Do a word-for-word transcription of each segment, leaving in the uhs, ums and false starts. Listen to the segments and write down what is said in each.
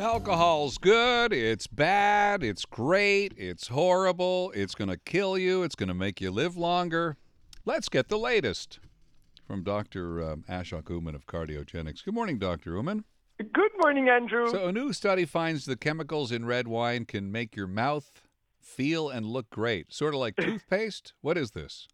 Alcohol's good, it's bad, it's great, it's horrible, it's going to kill you, it's going to make you live longer. Let's get the latest from Doctor Um, Ashok Uman of Cardiogenics. Good morning, Doctor Uman. Good morning, Andrew. So a new study finds the chemicals in red wine can make your mouth feel and look great, sort of like toothpaste. What is this?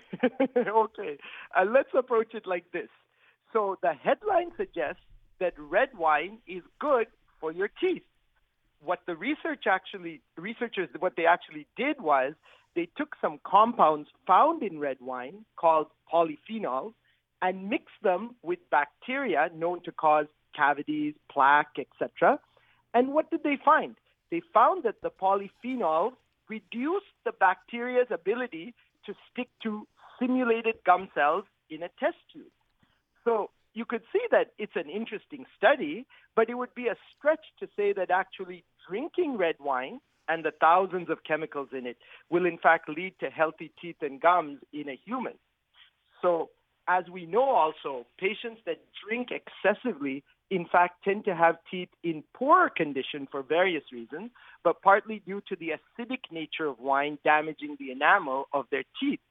okay, uh, let's approach it like this. So the headline suggests that red wine is good for your teeth. What the research actually, researchers, what they actually did was they took some compounds found in red wine called polyphenols and mixed them with bacteria known to cause cavities, plaque, et cetera. And what did they find? They found that the polyphenols reduced the bacteria's ability to stick to simulated gum cells in a test tube. So you could see that it's an interesting study, but it would be a stretch to say that actually drinking red wine and the thousands of chemicals in it will in fact lead to healthy teeth and gums in a human. So as we know also, patients that drink excessively in fact tend to have teeth in poorer condition for various reasons, but partly due to the acidic nature of wine damaging the enamel of their teeth.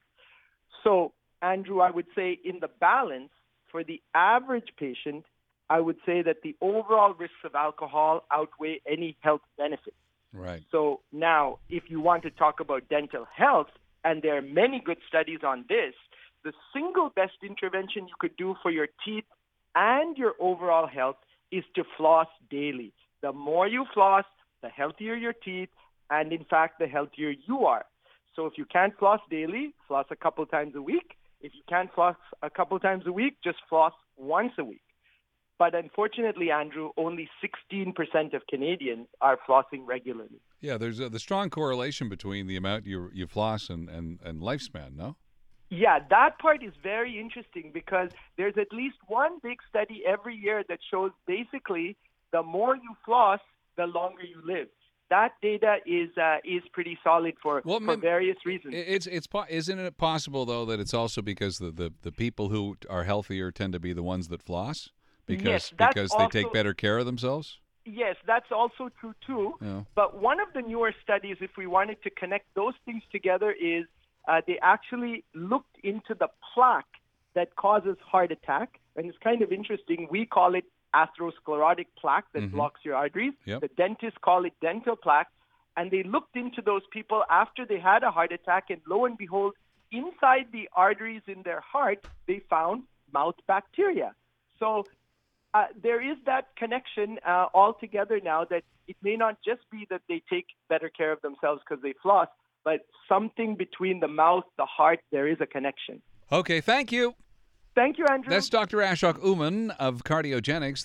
So, Andrew, I would say in the balance, for the average patient, I would say that the overall risks of alcohol outweigh any health benefits. Right. So now, if you want to talk about dental health, and there are many good studies on this, the single best intervention you could do for your teeth and your overall health is to floss daily. The more you floss, the healthier your teeth, and in fact, the healthier you are. So if you can't floss daily, floss a couple times a week. If you can't floss a couple times a week, just floss once a week. But unfortunately, Andrew, only sixteen percent of Canadians are flossing regularly. Yeah, there's a, the strong correlation between the amount you you floss and, and, and lifespan, no? Yeah, that part is very interesting because there's at least one big study every year that shows basically the more you floss, the longer you live. That data is uh, is pretty solid for, well, for various reasons. It's it's isn't it possible though that it's also because the, the, the people who are healthier tend to be the ones that floss because yes, that's because also, they take better care of themselves? Yes, that's also true too. Yeah. But one of the newer studies, if we wanted to connect those things together, is uh, they actually looked into the plaque that causes heart attack, and it's kind of interesting. We call it atherosclerotic plaque that mm-hmm. blocks your arteries. Yep. The dentists call it dental plaque. And they looked into those people after they had a heart attack, and lo and behold, inside the arteries in their heart, they found mouth bacteria. So uh, there is that connection uh, altogether now that it may not just be that they take better care of themselves because they floss, but something between the mouth, the heart, there is a connection. Okay, thank you. Thank you, Andrew. That's Doctor Ashok Uman of Cardiogenics.